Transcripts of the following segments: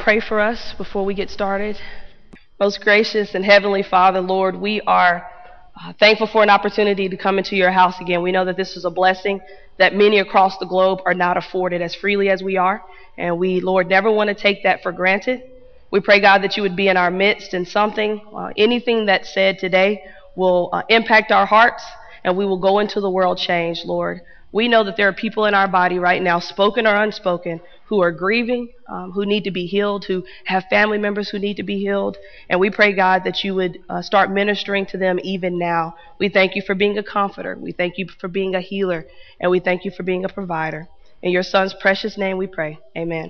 pray for us before we get started. Most gracious and heavenly Father, Lord, we are thankful for an opportunity to come into your house again. We know that this is a blessing that many across the globe are not afforded as freely as we are. And we, Lord, never want to take that for granted. We pray, God, that you would be in our midst and anything that's said today will impact our hearts and we will go into the world changed, Lord. We know that there are people in our body right now, spoken or unspoken, who are grieving, who need to be healed, who have family members who need to be healed. And we pray, God, that you would start ministering to them even now. We thank you for being a comforter. We thank you for being a healer. And we thank you for being a provider. In your Son's precious name we pray. Amen.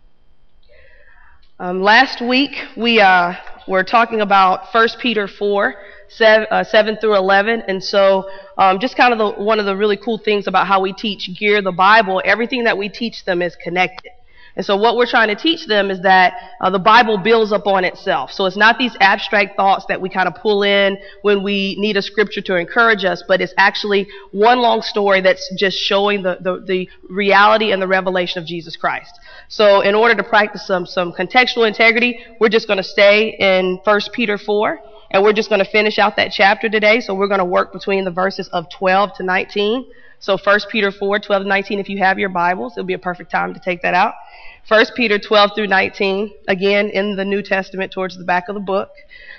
Last week we were talking about 1 Peter 4, 7 through 11. And so just kind of one of the really cool things about how we teach Gear the Bible, everything that we teach them is connected. And so what we're trying to teach them is that the Bible builds up on itself. So it's not these abstract thoughts that we kind of pull in when we need a scripture to encourage us, but it's actually one long story that's just showing the reality and the revelation of Jesus Christ. So in order to practice some contextual integrity, we're just going to stay in 1 Peter 4, and we're just going to finish out that chapter today. So we're going to work between the verses of 12 to 19. So 1 Peter 4, 12 to 19, if you have your Bibles, it'll be a perfect time to take that out. 1 Peter 12 through 19, again, in the New Testament towards the back of the book.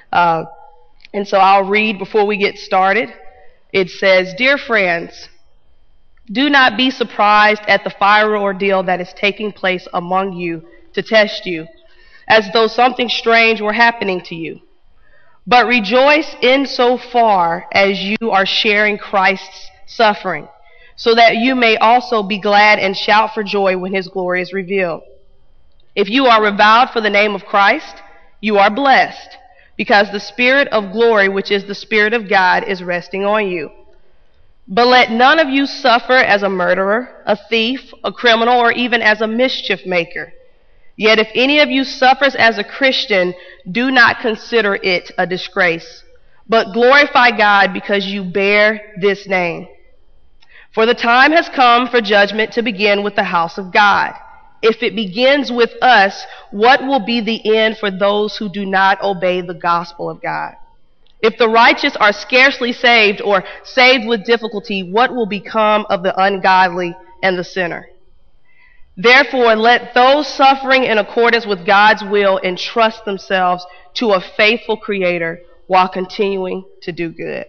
And so I'll read before we get started. It says, "Dear friends, do not be surprised at the fiery ordeal that is taking place among you to test you, as though something strange were happening to you. But rejoice insofar as you are sharing Christ's suffering, so that you may also be glad and shout for joy when his glory is revealed. If you are reviled for the name of Christ, you are blessed, because the Spirit of glory, which is the Spirit of God, is resting on you. But let none of you suffer as a murderer, a thief, a criminal, or even as a mischief maker. Yet if any of you suffers as a Christian, do not consider it a disgrace, but glorify God because you bear this name. For the time has come for judgment to begin with the house of God. If it begins with us, what will be the end for those who do not obey the gospel of God? If the righteous are scarcely saved or saved with difficulty, what will become of the ungodly and the sinner? Therefore, let those suffering in accordance with God's will entrust themselves to a faithful Creator while continuing to do good."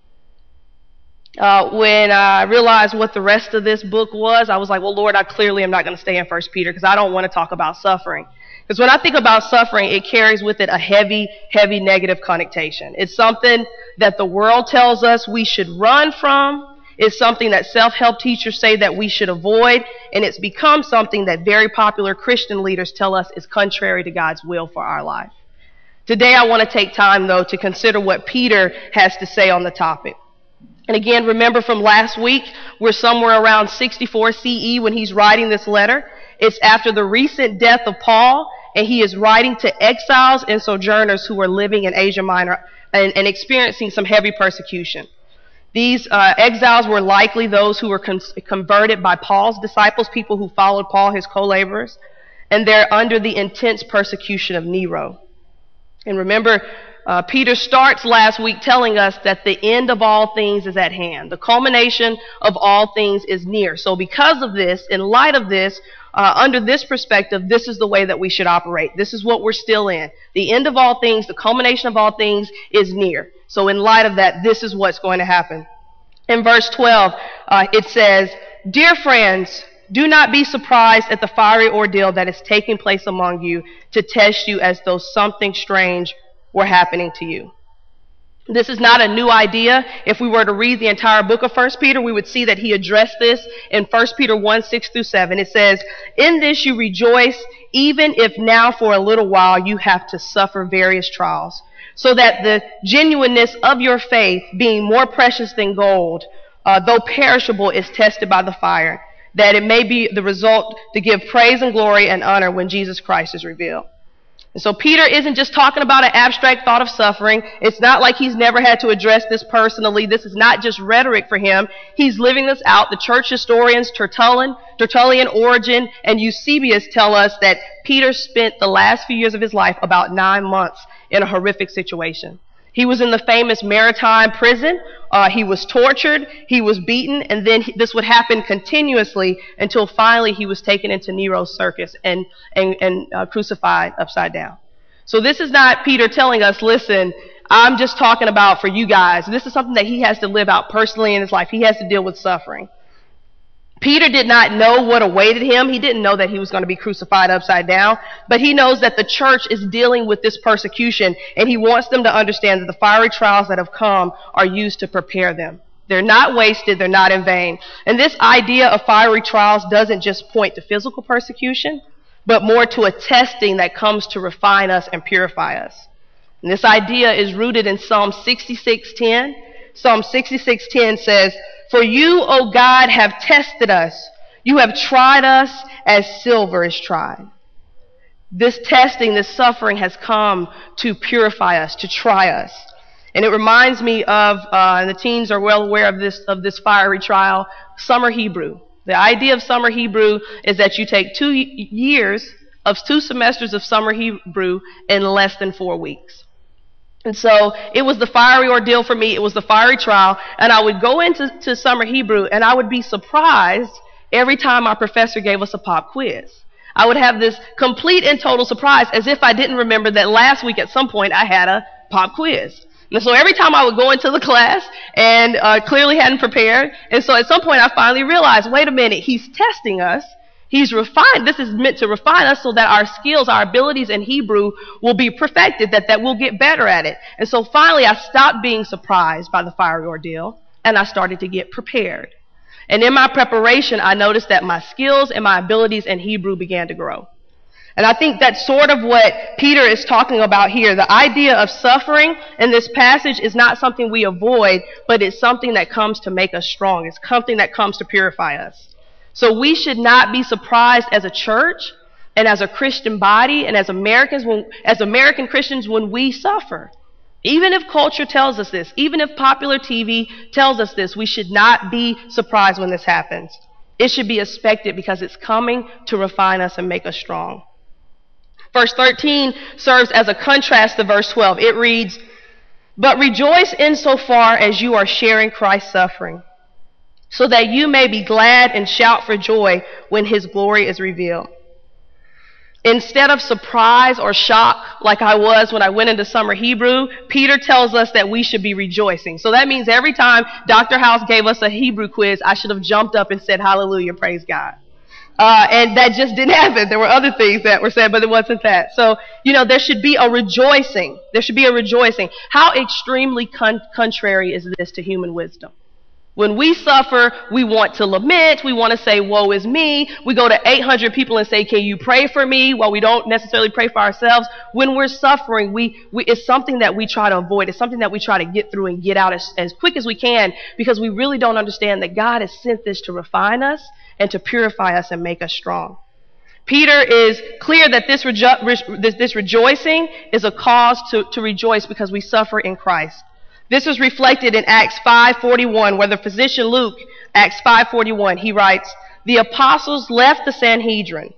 When I realized what the rest of this book was, I was like, well, Lord, I clearly am not going to stay in 1 Peter because I don't want to talk about suffering. Because when I think about suffering, it carries with it a heavy, heavy negative connotation. It's something that the world tells us we should run from. It's something that self-help teachers say that we should avoid. And it's become something that very popular Christian leaders tell us is contrary to God's will for our life. Today, I want to take time, though, to consider what Peter has to say on the topic. And again, remember from last week, we're somewhere around 64 CE when he's writing this letter. It's after the recent death of Paul, and he is writing to exiles and sojourners who are living in Asia Minor and experiencing some heavy persecution. These exiles were likely those who were converted by Paul's disciples, people who followed Paul, his co-laborers, and they're under the intense persecution of Nero. And remember, Peter starts last week telling us that the end of all things is at hand. The culmination of all things is near. So because of this, in light of this, under this perspective, this is the way that we should operate. This is what we're still in. The end of all things, the culmination of all things is near. So in light of that, this is what's going to happen. In verse 12, it says, "Dear friends, do not be surprised at the fiery ordeal that is taking place among you to test you as though something strange were happening to you." This is not a new idea. If we were to read the entire book of 1 Peter, we would see that he addressed this in 1 Peter 1, 6 through 7. It says, "In this you rejoice, even if now for a little while you have to suffer various trials, so that the genuineness of your faith, being more precious than gold, though perishable, is tested by the fire, that it may be the result to give praise and glory and honor when Jesus Christ is revealed. And so Peter isn't just talking about an abstract thought of suffering. It's not like he's never had to address this personally. This is not just rhetoric for him. He's living this out. The church historians Tertullian, Origen, and Eusebius tell us that Peter spent the last few years of his life, about 9 months, in a horrific situation. He was in the famous Maritime prison. He was tortured. He was beaten. And then this would happen continuously until finally he was taken into Nero's circus and crucified upside down. So this is not Peter telling us, listen, I'm just talking about for you guys. This is something that he has to live out personally in his life. He has to deal with suffering. Peter did not know what awaited him. He didn't know that he was going to be crucified upside down, but he knows that the church is dealing with this persecution, and he wants them to understand that the fiery trials that have come are used to prepare them. They're not wasted. They're not in vain. And this idea of fiery trials doesn't just point to physical persecution, but more to a testing that comes to refine us and purify us. And this idea is rooted in Psalm 66:10. Psalm 66:10 says, "For you, O God, have tested us. You have tried us as silver is tried." This testing, this suffering has come to purify us, to try us. And it reminds me of, and the teens are well aware of this fiery trial, summer Hebrew. The idea of summer Hebrew is that you take 2 semesters of summer Hebrew in less than 4 weeks. And so it was the fiery ordeal for me. It was the fiery trial. And I would go into summer Hebrew, and I would be surprised every time our professor gave us a pop quiz. I would have this complete and total surprise, as if I didn't remember that last week at some point I had a pop quiz. And so every time I would go into the class and clearly hadn't prepared. And so at some point I finally realized, wait a minute, he's testing us. He's refined. This is meant to refine us so that our skills, our abilities in Hebrew will be perfected, that we'll get better at it. And so finally I stopped being surprised by the fiery ordeal, and I started to get prepared. And in my preparation, I noticed that my skills and my abilities in Hebrew began to grow. And I think that's sort of what Peter is talking about here. The idea of suffering in this passage is not something we avoid, but it's something that comes to make us strong. It's something that comes to purify us. So we should not be surprised as a church and as a Christian body and as American Christians when we suffer. Even if culture tells us this, even if popular TV tells us this, we should not be surprised when this happens. It should be expected because it's coming to refine us and make us strong. Verse 13 serves as a contrast to verse 12. It reads, "But rejoice insofar as you are sharing Christ's suffering, so that you may be glad and shout for joy when his glory is revealed." Instead of surprise or shock like I was when I went into summer Hebrew, Peter tells us that we should be rejoicing. So that means every time Dr. House gave us a Hebrew quiz, I should have jumped up and said, "Hallelujah, praise God." And that just didn't happen. There were other things that were said, but it wasn't that. So, there should be a rejoicing. There should be a rejoicing. How extremely contrary is this to human wisdom? When we suffer, we want to lament. We want to say, "Woe is me." We go to 800 people and say, "Can you pray for me?" While we don't necessarily pray for ourselves. When we're suffering, it's something that we try to avoid. It's something that we try to get through and get out as quick as we can, because we really don't understand that God has sent this to refine us and to purify us and make us strong. Peter is clear that this rejoicing is a cause to rejoice because we suffer in Christ. This is reflected in Acts 5:41, where the physician Luke, Acts 5:41, he writes, "The apostles left the Sanhedrin,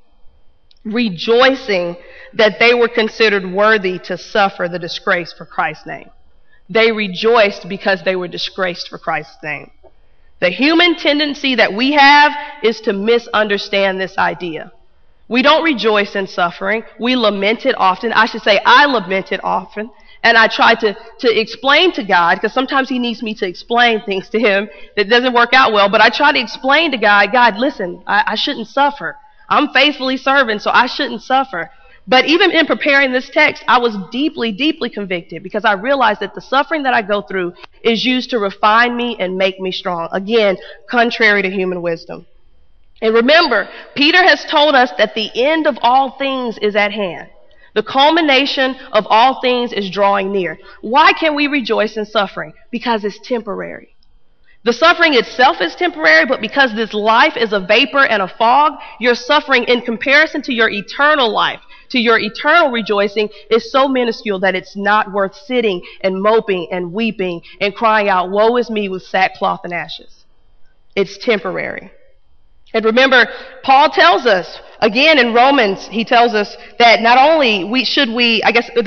rejoicing that they were considered worthy to suffer the disgrace for Christ's name." They rejoiced because they were disgraced for Christ's name. The human tendency that we have is to misunderstand this idea. We don't rejoice in suffering. We lament it often. I should say I lament it often. And I try to explain to God, because sometimes he needs me to explain things to him that doesn't work out well. But I try to explain to God, listen, I shouldn't suffer. I'm faithfully serving, so I shouldn't suffer. But even in preparing this text, I was deeply, deeply convicted, because I realized that the suffering that I go through is used to refine me and make me strong. Again, contrary to human wisdom. And remember, Peter has told us that the end of all things is at hand. The culmination of all things is drawing near. Why can we rejoice in suffering? Because it's temporary. The suffering itself is temporary, but because this life is a vapor and a fog, your suffering in comparison to your eternal life, to your eternal rejoicing is so minuscule that it's not worth sitting and moping and weeping and crying out, woe is me, with sackcloth and ashes. It's temporary. And remember, Paul tells us, again in Romans, he tells us that not only should we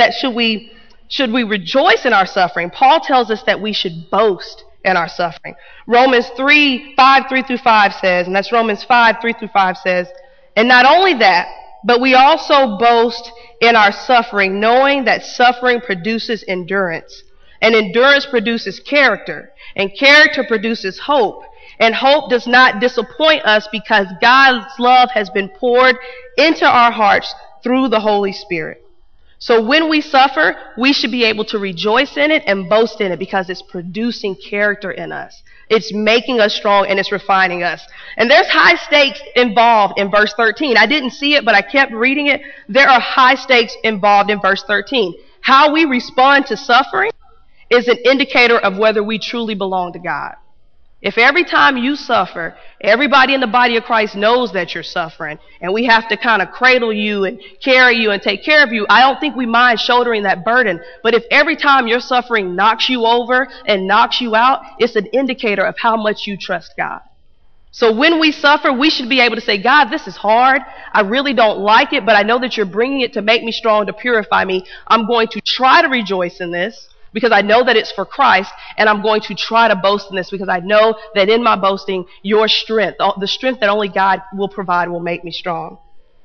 rejoice in our suffering, Paul tells us that we should boast in our suffering. Romans 3:5 says, and that's Romans 5:3-5 says, and not only that, but we also boast in our suffering, knowing that suffering produces endurance, and endurance produces character, and character produces hope. And hope does not disappoint us because God's love has been poured into our hearts through the Holy Spirit. So when we suffer, we should be able to rejoice in it and boast in it because it's producing character in us. It's making us strong and it's refining us. And there's high stakes involved in verse 13. I didn't see it, but I kept reading it. There are high stakes involved in verse 13. How we respond to suffering is an indicator of whether we truly belong to God. If every time you suffer, everybody in the body of Christ knows that you're suffering, and we have to kind of cradle you and carry you and take care of you, I don't think we mind shouldering that burden. But if every time your suffering knocks you over and knocks you out, it's an indicator of how much you trust God. So when we suffer, we should be able to say, God, this is hard. I really don't like it, but I know that you're bringing it to make me strong, to purify me. I'm going to try to rejoice in this, because I know that it's for Christ, and I'm going to try to boast in this because I know that in my boasting, your strength, the strength that only God will provide, will make me strong.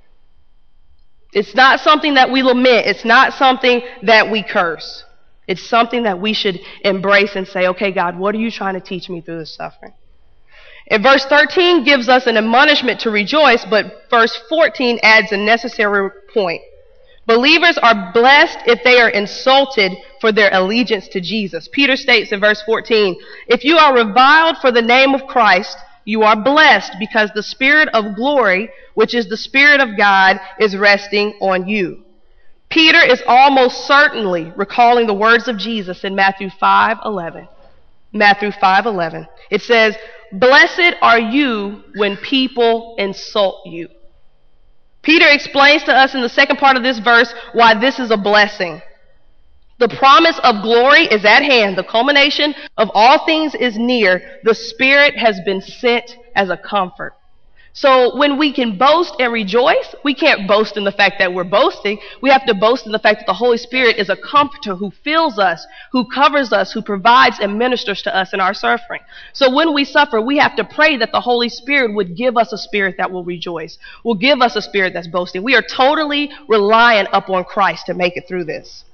It's not something that we lament. It's not something that we curse. It's something that we should embrace and say, okay, God, what are you trying to teach me through this suffering? And verse 13 gives us an admonishment to rejoice, but verse 14 adds a necessary point. Believers are blessed if they are insulted for their allegiance to Jesus. Peter states in verse 14, if you are reviled for the name of Christ, you are blessed because the Spirit of glory, which is the Spirit of God, is resting on you. Peter is almost certainly recalling the words of Jesus in Matthew 5:11. Matthew 5:11. It says, blessed are you when people insult you. Peter explains to us in the second part of this verse why this is a blessing. The promise of glory is at hand. The culmination of all things is near. The Spirit has been sent as a comfort. So when we can boast and rejoice, we can't boast in the fact that we're boasting. We have to boast in the fact that the Holy Spirit is a comforter who fills us, who covers us, who provides and ministers to us in our suffering. So when we suffer, we have to pray that the Holy Spirit would give us a spirit that will rejoice, will give us a spirit that's boasting. We are totally reliant upon Christ to make it through this.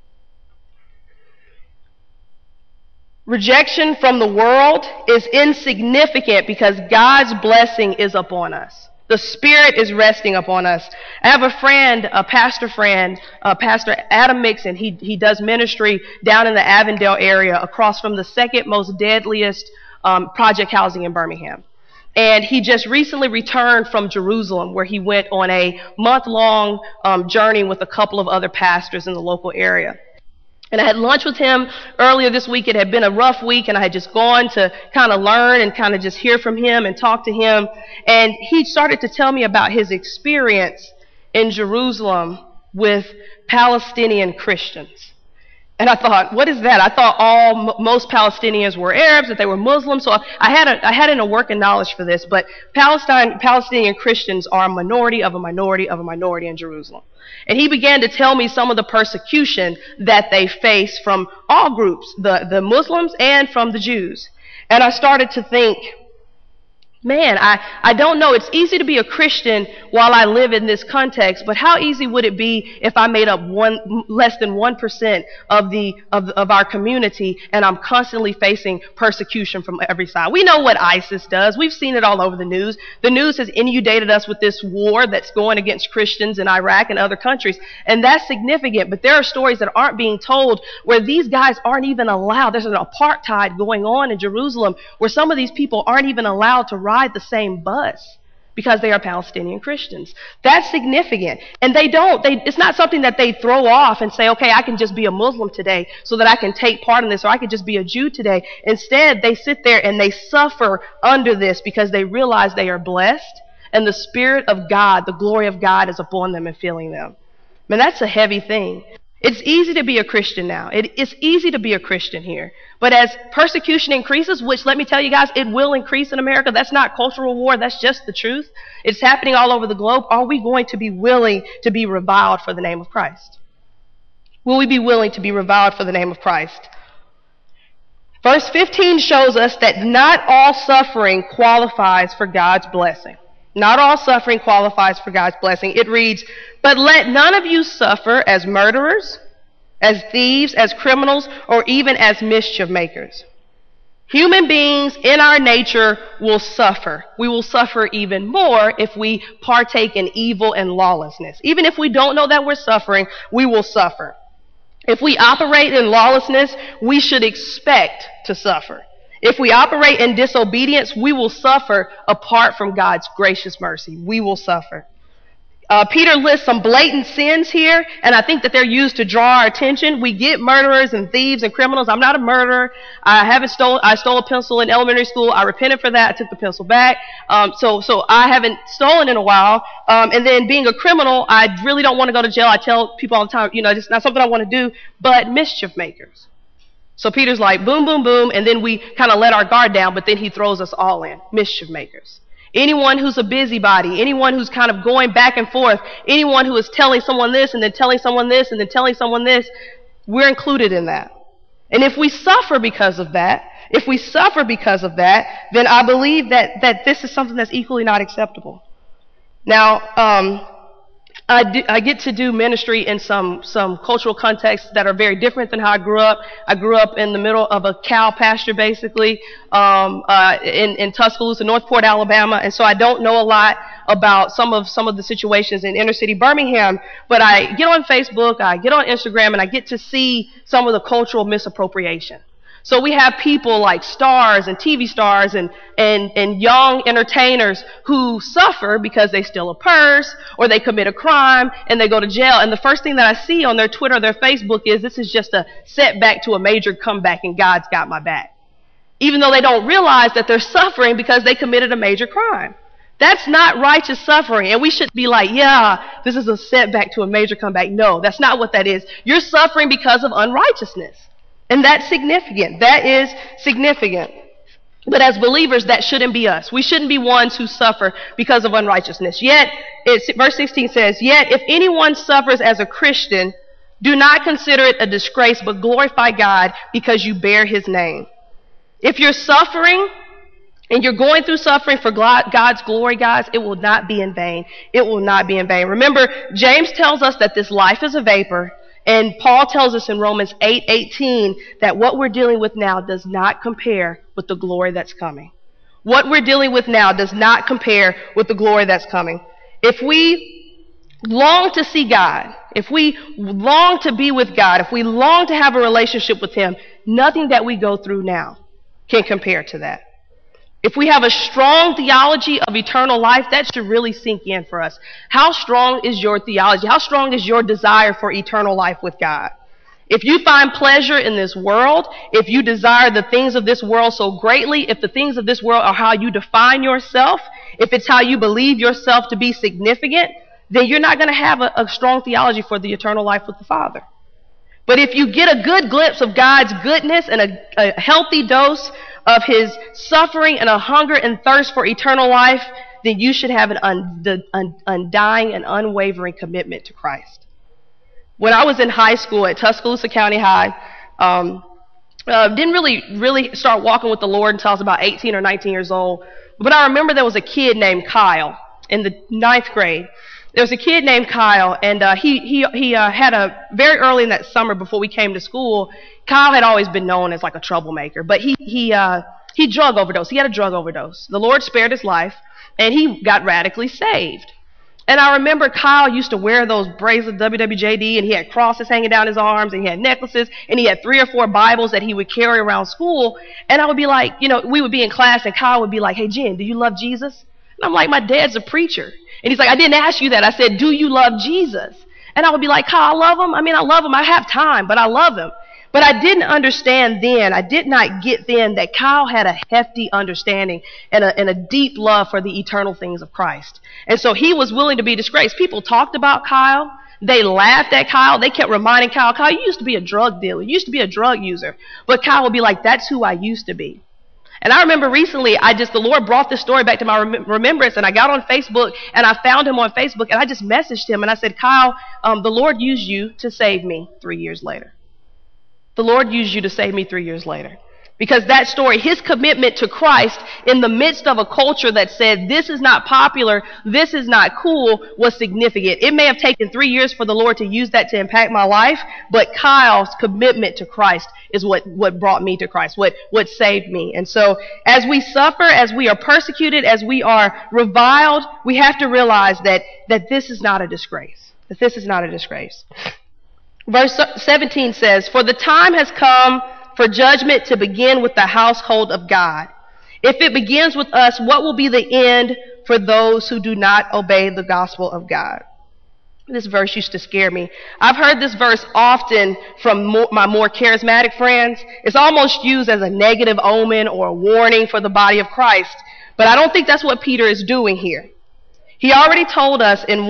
Rejection from the world is insignificant because God's blessing is upon us. The Spirit is resting upon us. I have a friend, Pastor Adam Mixon. He does ministry down in the Avondale area across from the second most deadliest project housing in Birmingham. And he just recently returned from Jerusalem, where he went on a month-long journey with a couple of other pastors in the local area. And I had lunch with him earlier this week. It had been a rough week, and I had just gone to kind of learn and kind of just hear from him and talk to him. And he started to tell me about his experience in Jerusalem with Palestinian Christians. And I thought, what is that? I thought most Palestinians were Arabs, that they were Muslims. So I had a working knowledge for this. But Palestinian Christians are a minority of a minority of a minority in Jerusalem. And he began to tell me some of the persecution that they face from all groups, the Muslims and from the Jews. And I started to think, man, I don't know. It's easy to be a Christian while I live in this context, but how easy would it be if I made up less than 1% of our community, and I'm constantly facing persecution from every side? We know what ISIS does. We've seen it all over the news. The news has inundated us with this war that's going against Christians in Iraq and other countries, and that's significant. But there are stories that aren't being told where these guys aren't even allowed. There's an apartheid going on in Jerusalem where some of these people aren't even allowed to ride the same bus because they are Palestinian Christians. That's significant. And it's not something that they throw off and say, okay, I can just be a Muslim today so that I can take part in this, or I could just be a Jew today. Instead, they sit there and they suffer under this because they realize they are blessed and the Spirit of God, the glory of God, is upon them and filling them. Man, that's a heavy thing. It's easy to be a Christian now. It's easy to be a Christian here. But as persecution increases, which let me tell you guys, it will increase in America. That's not cultural war. That's just the truth. It's happening all over the globe. Are we going to be willing to be reviled for the name of Christ? Will we be willing to be reviled for the name of Christ? Verse 15 shows us that not all suffering qualifies for God's blessing. Not all suffering qualifies for God's blessing. It reads, "But let none of you suffer as murderers, as thieves, as criminals, or even as mischief makers." Human beings in our nature will suffer. We will suffer even more if we partake in evil and lawlessness. Even if we don't know that we're suffering, we will suffer. If we operate in lawlessness, we should expect to suffer. If we operate in disobedience, we will suffer apart from God's gracious mercy. We will suffer. Peter lists some blatant sins here, and I think that they're used to draw our attention. We get murderers and thieves and criminals. I'm not a murderer. I stole a pencil in elementary school. I repented for that. I took the pencil back. So I haven't stolen in a while. And then being a criminal, I really don't want to go to jail. I tell people all the time, it's not something I want to do, but mischief makers. So Peter's like, boom, boom, boom, and then we kind of let our guard down, but then he throws us all in. Mischief makers. Anyone who's a busybody, anyone who's kind of going back and forth, anyone who is telling someone this and then telling someone this and then telling someone this, we're included in that. And if we suffer because of that, then I believe that this is something that's equally not acceptable. Now, I get to do ministry in some cultural contexts that are very different than how I grew up. I grew up in the middle of a cow pasture, basically, in Tuscaloosa, Northport, Alabama, and so I don't know a lot about some of the situations in inner city Birmingham. But I get on Facebook, I get on Instagram, and I get to see some of the cultural misappropriation. So we have people like stars and TV stars and young entertainers who suffer because they steal a purse or they commit a crime and they go to jail. And the first thing that I see on their Twitter or their Facebook is, this is just a setback to a major comeback and God's got my back. Even though they don't realize that they're suffering because they committed a major crime. That's not righteous suffering. And we should be like, yeah, this is a setback to a major comeback. No, that's not what that is. You're suffering because of unrighteousness. And that's significant. That is significant. But as believers, that shouldn't be us. We shouldn't be ones who suffer because of unrighteousness. Yet, verse 16 says, "Yet if anyone suffers as a Christian, do not consider it a disgrace, but glorify God because you bear his name." If you're suffering and you're going through suffering for God's glory, guys, it will not be in vain. It will not be in vain. Remember, James tells us that this life is a vapor. And Paul tells us in Romans 8:18 that what we're dealing with now does not compare with the glory that's coming. What we're dealing with now does not compare with the glory that's coming. If we long to see God, if we long to be with God, if we long to have a relationship with him, nothing that we go through now can compare to that. If we have a strong theology of eternal life, that should really sink in for us. How strong is your theology? How strong is your desire for eternal life with God? If you find pleasure in this world, if you desire the things of this world so greatly, if the things of this world are how you define yourself, if it's how you believe yourself to be significant, then you're not going to have a strong theology for the eternal life with the Father. But if you get a good glimpse of God's goodness and a healthy dose of his suffering and a hunger and thirst for eternal life, then you should have an undying and unwavering commitment to Christ. When I was in high school at Tuscaloosa County High, didn't really start walking with the Lord until I was about 18 or 19 years old. But I remember there was a kid named Kyle in the 9th grade. There was a kid named Kyle, and he had very early in that summer before we came to school, Kyle had always been known as like a troublemaker, but he drug overdosed. He had a drug overdose. The Lord spared his life, and he got radically saved. And I remember Kyle used to wear those bracelets, WWJD, and he had crosses hanging down his arms, and he had necklaces, and he had 3 or 4 Bibles that he would carry around school. And I would be like, we would be in class, and Kyle would be like, "Hey, Jen, do you love Jesus?" And I'm like, "My dad's a preacher." And he's like, "I didn't ask you that. I said, do you love Jesus?" And I would be like, "Kyle, I love him. I mean, I love him. I have time, but I love him." But I didn't understand then, I did not get then that Kyle had a hefty understanding and a deep love for the eternal things of Christ. And so he was willing to be disgraced. People talked about Kyle. They laughed at Kyle. They kept reminding Kyle, Kyle, you used to be a drug dealer. You used to be a drug user. But Kyle would be like, that's who I used to be. And I remember recently, the Lord brought this story back to my remembrance, and I got on Facebook, and I found him on Facebook, and I just messaged him, and I said, Kyle, the Lord used you to save me 3 years later. The Lord used you to save me 3 years later. Because that story, his commitment to Christ in the midst of a culture that said this is not popular, this is not cool, was significant. It may have taken 3 years for the Lord to use that to impact my life, but Kyle's commitment to Christ is what brought me to Christ, what saved me. And so as we suffer, as we are persecuted, as we are reviled, we have to realize that this is not a disgrace. That this is not a disgrace. Verse 17 says, for the time has come for judgment to begin with the household of God. If it begins with us, what will be the end for those who do not obey the gospel of God? This verse used to scare me. I've heard this verse often from my more charismatic friends. It's almost used as a negative omen or a warning for the body of Christ. But I don't think that's what Peter is doing here. He already told us in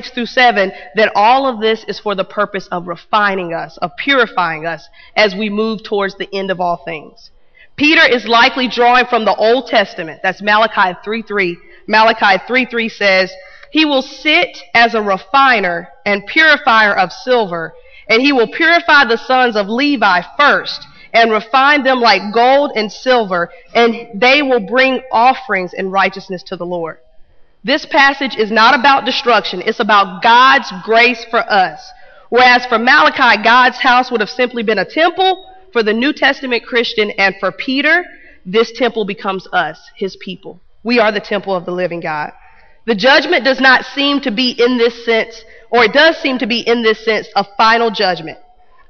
1:6-7 that all of this is for the purpose of refining us, of purifying us as we move towards the end of all things. Peter is likely drawing from the Old Testament. That's Malachi 3:3. Malachi 3:3 says, he will sit as a refiner and purifier of silver, and he will purify the sons of Levi first and refine them like gold and silver, and they will bring offerings in righteousness to the Lord. This passage is not about destruction. It's about God's grace for us. Whereas for Malachi, God's house would have simply been a temple. For the New Testament Christian and for Peter, this temple becomes us, his people. We are the temple of the living God. The judgment does not seem to be in this sense, or it does seem to be in this sense, a final judgment.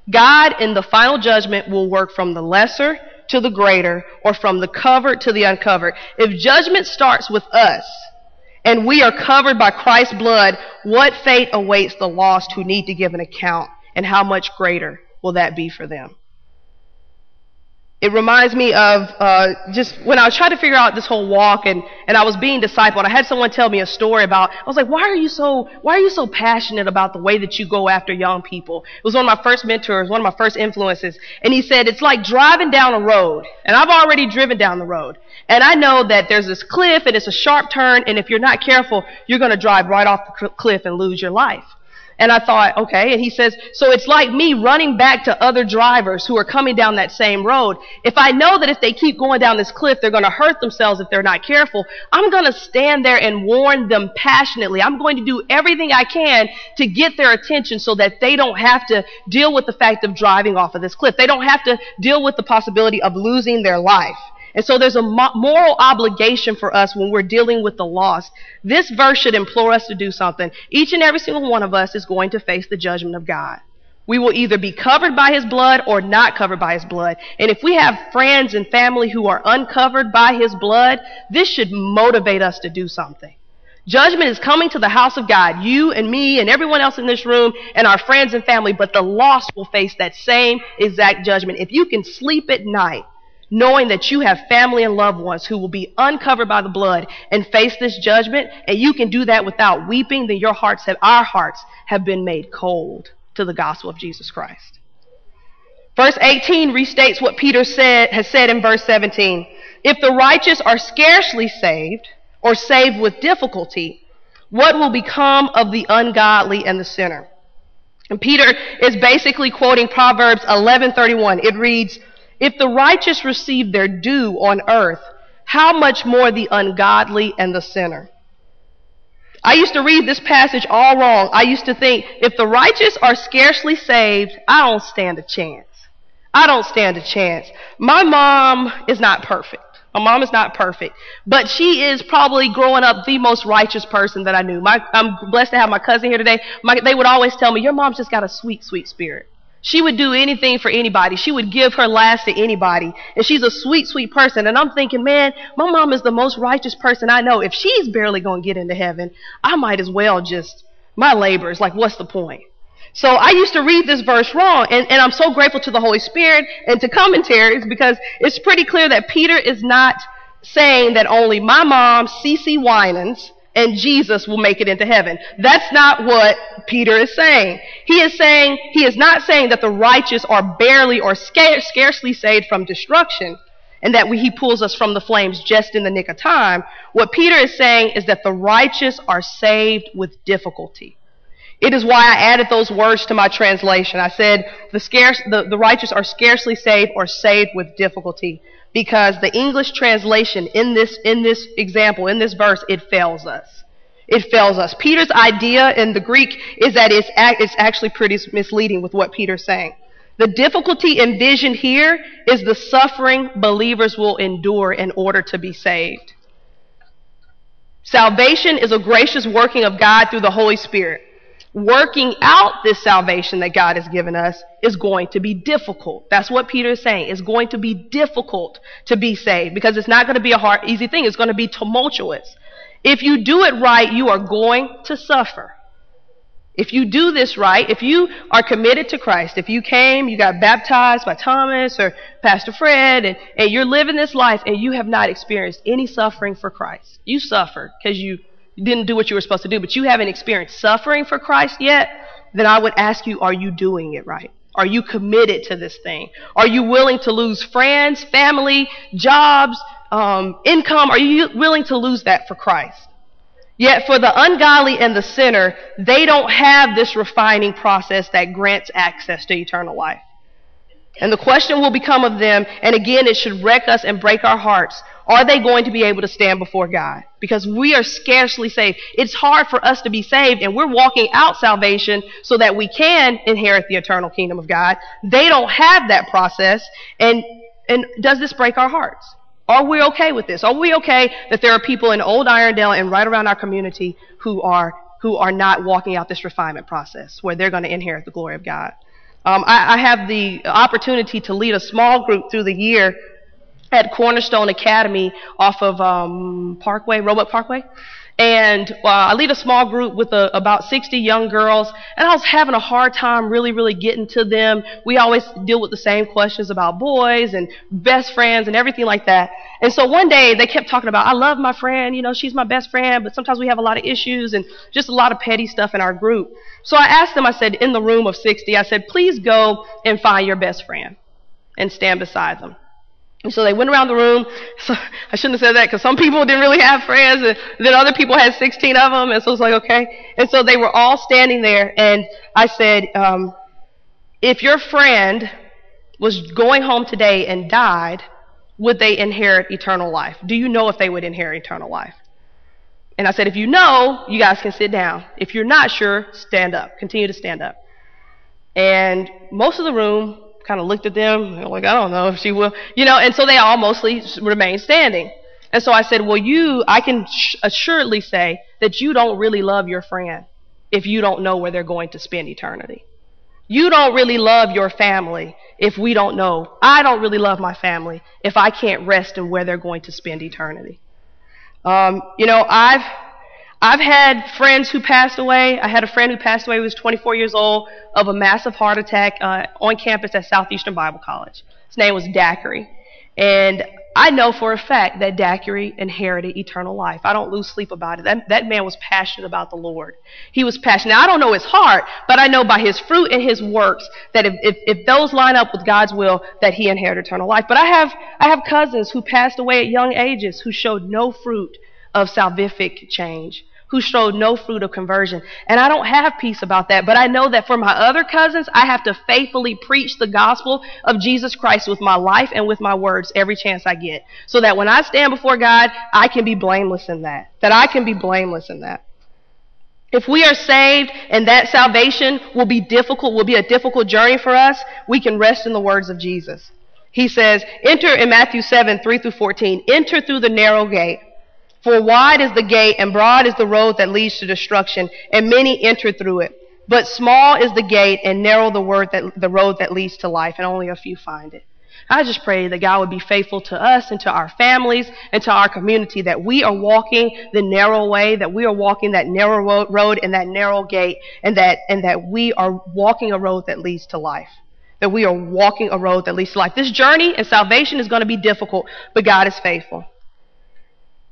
God in the final judgment will work from the lesser to the greater, or from the covered to the uncovered. If judgment starts with us, and we are covered by Christ's blood, what fate awaits the lost who need to give an account, and how much greater will that be for them? It reminds me of just when I was trying to figure out this whole walk and I was being discipled. I had someone tell me a story about, I was like, why are you so passionate about the way that you go after young people? It was one of my first mentors, one of my first influences. And he said, it's like driving down a road. And I've already driven down the road. And I know that there's this cliff and it's a sharp turn. And if you're not careful, you're going to drive right off the cliff and lose your life. And I thought, okay. And he says, so it's like me running back to other drivers who are coming down that same road. If I know that if they keep going down this cliff, they're going to hurt themselves if they're not careful, I'm going to stand there and warn them passionately. I'm going to do everything I can to get their attention so that they don't have to deal with the fact of driving off of this cliff. They don't have to deal with the possibility of losing their life. And so there's a moral obligation for us when we're dealing with the lost. This verse should implore us to do something. Each and every single one of us is going to face the judgment of God. We will either be covered by his blood or not covered by his blood. And if we have friends and family who are uncovered by his blood, this should motivate us to do something. Judgment is coming to the house of God, you and me and everyone else in this room and our friends and family, but the lost will face that same exact judgment. If you can sleep at night, knowing that you have family and loved ones who will be uncovered by the blood and face this judgment, and you can do that without weeping, then our hearts have been made cold to the gospel of Jesus Christ. Verse 18 restates what Peter has said in verse 17. If the righteous are scarcely saved, or saved with difficulty, what will become of the ungodly and the sinner? And Peter is basically quoting Proverbs 11:31. It reads, if the righteous receive their due on earth, how much more the ungodly and the sinner? I used to read this passage all wrong. I used to think, if the righteous are scarcely saved, I don't stand a chance. I don't stand a chance. My mom is not perfect. My mom is not perfect, but she is probably growing up the most righteous person that I knew. I'm blessed to have my cousin here today. They would always tell me, your mom's just got a sweet, sweet spirit. She would do anything for anybody. She would give her last to anybody. And she's a sweet, sweet person. And I'm thinking, man, my mom is the most righteous person I know. If she's barely going to get into heaven, I might as well my labors, like, what's the point? So I used to read this verse wrong. And I'm so grateful to the Holy Spirit and to commentaries, because it's pretty clear that Peter is not saying that only my mom, CeCe Winans, and Jesus will make it into heaven. That's not what Peter is saying. He is not saying that the righteous are barely or scarcely saved from destruction, and that he pulls us from the flames just in the nick of time. What Peter is saying is that the righteous are saved with difficulty. It is why I added those words to my translation. I said the righteous are scarcely saved or saved with difficulty, because the English translation in this example, in this verse, it fails us. It fails us. Peter's idea in the Greek is that it's actually pretty misleading with what Peter's saying. The difficulty envisioned here is the suffering believers will endure in order to be saved. Salvation is a gracious working of God through the Holy Spirit. Working out this salvation that God has given us is going to be difficult. That's what Peter is saying. It's going to be difficult to be saved, because it's not going to be a easy thing. It's going to be tumultuous. If you do it right, you are going to suffer. If you do this right, if you are committed to Christ, if you got baptized by Thomas or Pastor Fred, and you're living this life and you have not experienced any suffering for Christ, you suffered because you didn't do what you were supposed to do, but you haven't experienced suffering for Christ yet, then I would ask you, are you doing it right? Are you committed to this thing? Are you willing to lose friends, family, jobs, income? Are you willing to lose that for Christ? Yet for the ungodly and the sinner, they don't have this refining process that grants access to eternal life. And the question will become of them, and again, it should wreck us and break our hearts. Are they going to be able to stand before God? Because we are scarcely saved. It's hard for us to be saved, and we're walking out salvation so that we can inherit the eternal kingdom of God. They don't have that process, and does this break our hearts? Are we okay with this? Are we okay that there are people in Old Irondale and right around our community who are not walking out this refinement process where they're going to inherit the glory of God? I have the opportunity to lead a small group through the year at Cornerstone Academy off of Roebuck Parkway. And I lead a small group with about 60 young girls, and I was having a hard time really getting to them. We always deal with the same questions about boys and best friends and everything like that. And so one day they kept talking about, I love my friend, she's my best friend, but sometimes we have a lot of issues and just a lot of petty stuff in our group. So I asked them, I said, in the room of 60, I said, please go and find your best friend and stand beside them. And so they went around the room. So I shouldn't have said that, because some people didn't really have friends, and then other people had 16 of them, and so it's like, okay. And so they were all standing there, and I said, if your friend was going home today and died, would they inherit eternal life? Do you know if they would inherit eternal life? And I said, if you know, you guys can sit down. If you're not sure, stand up. Continue to stand up. And most of the room kind of looked at them, like, I don't know if she will, and so they all mostly remained standing. And so I said, well, I can assuredly say that you don't really love your friend if you don't know where they're going to spend eternity. You don't really love your family if we don't know. I don't really love my family if I can't rest in where they're going to spend eternity. I've had friends who passed away. I had a friend who passed away who was 24 years old of a massive heart attack on campus at Southeastern Bible College. His name was Daiquiri. And I know for a fact that Daiquiri inherited eternal life. I don't lose sleep about it. That man was passionate about the Lord. He was passionate. Now, I don't know his heart, but I know by his fruit and his works that if those line up with God's will, that he inherited eternal life. But I have cousins who passed away at young ages who showed no fruit of salvific change, who showed no fruit of conversion. And I don't have peace about that, but I know that for my other cousins, I have to faithfully preach the gospel of Jesus Christ with my life and with my words every chance I get, so that when I stand before God, I can be blameless in that I can be blameless in that. If we are saved and that salvation will be a difficult journey for us, we can rest in the words of Jesus. He says, enter in Matthew 7:3-14, enter through the narrow gate. For wide is the gate and broad is the road that leads to destruction, and many enter through it. But small is the gate and narrow the road that leads to life, and only a few find it. I just pray that God would be faithful to us and to our families and to our community, that we are walking the narrow way, that we are walking that narrow road and that narrow gate, and that we are walking a road that leads to life. That we are walking a road that leads to life. This journey and salvation is going to be difficult, but God is faithful.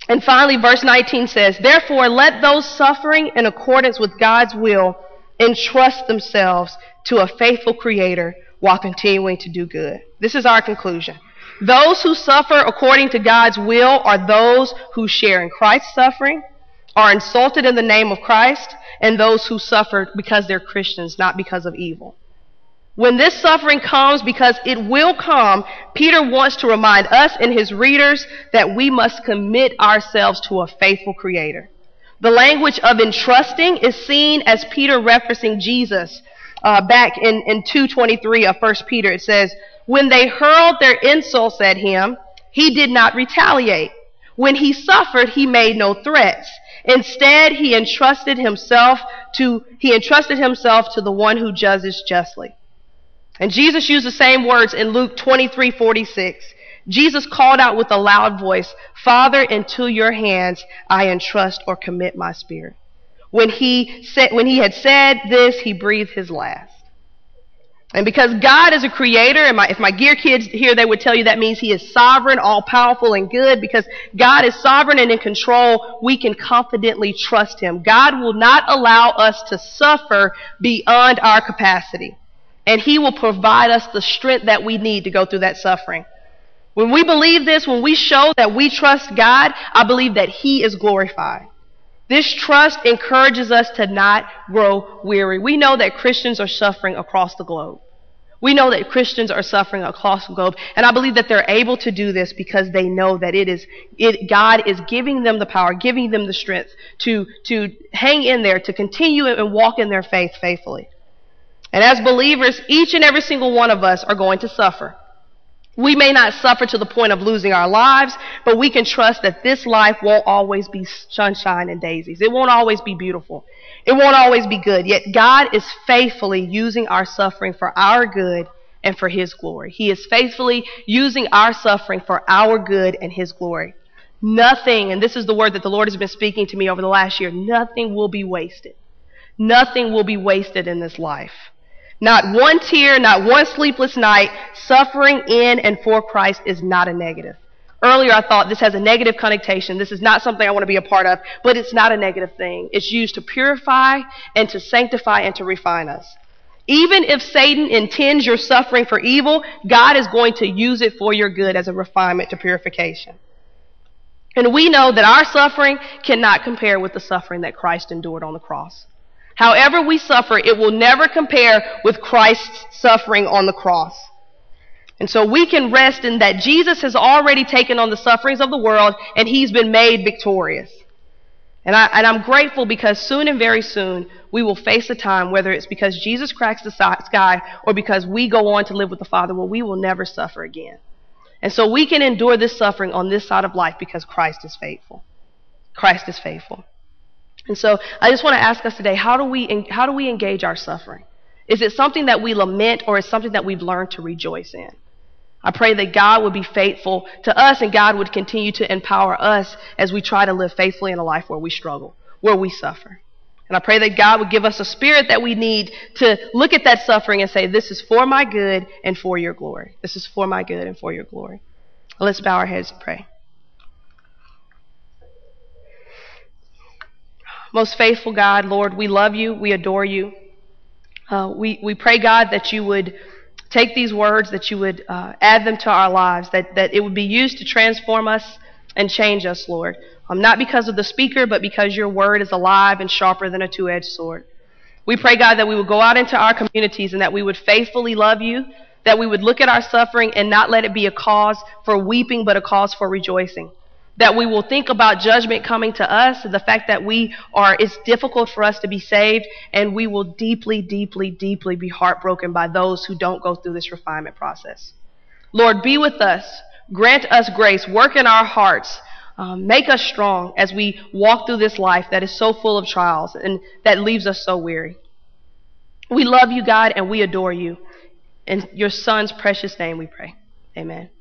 And finally, verse 19 says, therefore, let those suffering in accordance with God's will entrust themselves to a faithful Creator while continuing to do good. This is our conclusion. Those who suffer according to God's will are those who share in Christ's suffering, are insulted in the name of Christ, and those who suffer because they're Christians, not because of evil. When this suffering comes, because it will come, Peter wants to remind us and his readers that we must commit ourselves to a faithful Creator. The language of entrusting is seen as Peter referencing Jesus back in 2:23 of 1 Peter. It says, when they hurled their insults at him, he did not retaliate. When he suffered, he made no threats. Instead, he entrusted himself to the one who judges justly. And Jesus used the same words in Luke 23:46. Jesus called out with a loud voice, Father, into your hands I entrust or commit my spirit. When he had said this, he breathed his last. And because God is a creator, and if my gear kids here, they would tell you that means he is sovereign, all-powerful, and good. Because God is sovereign and in control, we can confidently trust him. God will not allow us to suffer beyond our capacity. And he will provide us the strength that we need to go through that suffering. When we believe this, when we show that we trust God, I believe that he is glorified. This trust encourages us to not grow weary. We know that Christians are suffering across the globe. We know that Christians are suffering across the globe. And I believe that they're able to do this because they know that God is giving them the power, giving them the strength to hang in there, to continue and walk in their faith faithfully. And as believers, each and every single one of us are going to suffer. We may not suffer to the point of losing our lives, but we can trust that this life won't always be sunshine and daisies. It won't always be beautiful. It won't always be good. Yet God is faithfully using our suffering for our good and for his glory. He is faithfully using our suffering for our good and his glory. Nothing, and this is the word that the Lord has been speaking to me over the last year, nothing will be wasted. Nothing will be wasted in this life. Not one tear, not one sleepless night. Suffering in and for Christ is not a negative. Earlier I thought this has a negative connotation. This is not something I want to be a part of, but it's not a negative thing. It's used to purify and to sanctify and to refine us. Even if Satan intends your suffering for evil, God is going to use it for your good as a refinement to purification. And we know that our suffering cannot compare with the suffering that Christ endured on the cross. However we suffer, it will never compare with Christ's suffering on the cross. And so we can rest in that Jesus has already taken on the sufferings of the world and he's been made victorious. And I'm grateful because soon and very soon we will face a time, whether it's because Jesus cracks the sky or because we go on to live with the Father, where we will never suffer again. And so we can endure this suffering on this side of life because Christ is faithful. Christ is faithful. And so I just want to ask us today, how do we engage our suffering? Is it something that we lament, or is it something that we've learned to rejoice in? I pray that God would be faithful to us and God would continue to empower us as we try to live faithfully in a life where we struggle, where we suffer. And I pray that God would give us a spirit that we need to look at that suffering and say, this is for my good and for your glory. This is for my good and for your glory. Let's bow our heads and pray. Most faithful God, Lord, we love you. We adore you. We pray, God, that you would take these words, that you would add them to our lives, that it would be used to transform us and change us, Lord. Not because of the speaker, but because your word is alive and sharper than a two-edged sword. We pray, God, that we would go out into our communities and that we would faithfully love you, that we would look at our suffering and not let it be a cause for weeping, but a cause for rejoicing. That we will think about judgment coming to us, the fact that it's difficult for us to be saved, and we will deeply, deeply, deeply be heartbroken by those who don't go through this refinement process. Lord, be with us. Grant us grace. Work in our hearts. Make us strong as we walk through this life that is so full of trials and that leaves us so weary. We love you, God, and we adore you. In your Son's precious name we pray. Amen.